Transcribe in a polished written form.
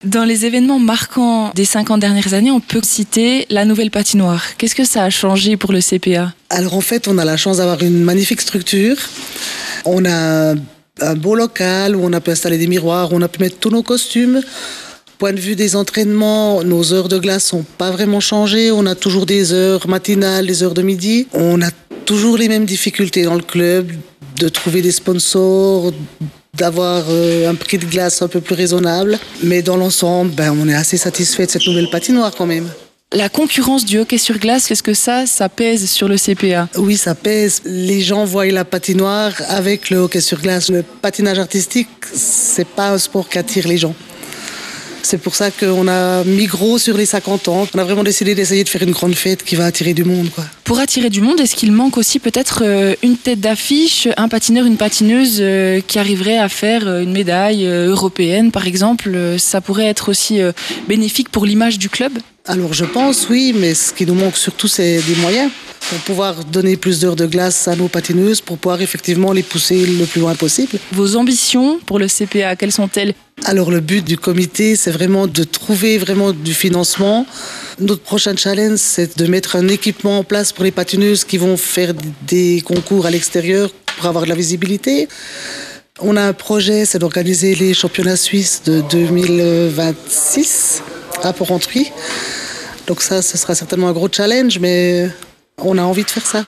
Dans les événements marquants des 50 dernières années, on peut citer la nouvelle patinoire. Qu'est-ce que ça a changé pour le CPA? Alors en fait, on a la chance d'avoir une magnifique structure. On a un beau local où on a pu installer des miroirs, où on a pu mettre tous nos costumes. Point de vue des entraînements, nos heures de glace n'ont pas vraiment changé. On a toujours des heures matinales, des heures de midi. On a toujours les mêmes difficultés dans le club, de trouver des sponsors, d'avoir un prix de glace un peu plus raisonnable. Mais dans l'ensemble, on est assez satisfait de cette nouvelle patinoire quand même. La concurrence du hockey sur glace, est-ce que ça pèse sur le CPA? Oui, ça pèse. Les gens voient la patinoire avec le hockey sur glace. Le patinage artistique, c'est pas un sport qui attire les gens. C'est pour ça qu'on a mis gros sur les 50 ans. On a vraiment décidé d'essayer de faire une grande fête qui va attirer du monde, quoi. Pour attirer du monde, est-ce qu'il manque aussi peut-être une tête d'affiche, un patineur, une patineuse qui arriverait à faire une médaille européenne, par exemple? Ça pourrait être aussi bénéfique pour l'image du club? Alors je pense, oui, mais ce qui nous manque surtout, c'est des moyens pour pouvoir donner plus d'heures de glace à nos patineuses, pour pouvoir effectivement les pousser le plus loin possible. Vos ambitions pour le CPA, quelles sont-elles? Alors le but du comité, c'est vraiment de trouver vraiment du financement. Notre prochain challenge, c'est de mettre un équipement en place pour les patineuses qui vont faire des concours à l'extérieur pour avoir de la visibilité. On a un projet, c'est d'organiser les championnats suisses de 2026 à Porrentruy. Donc ça, ce sera certainement un gros challenge, mais on a envie de faire ça.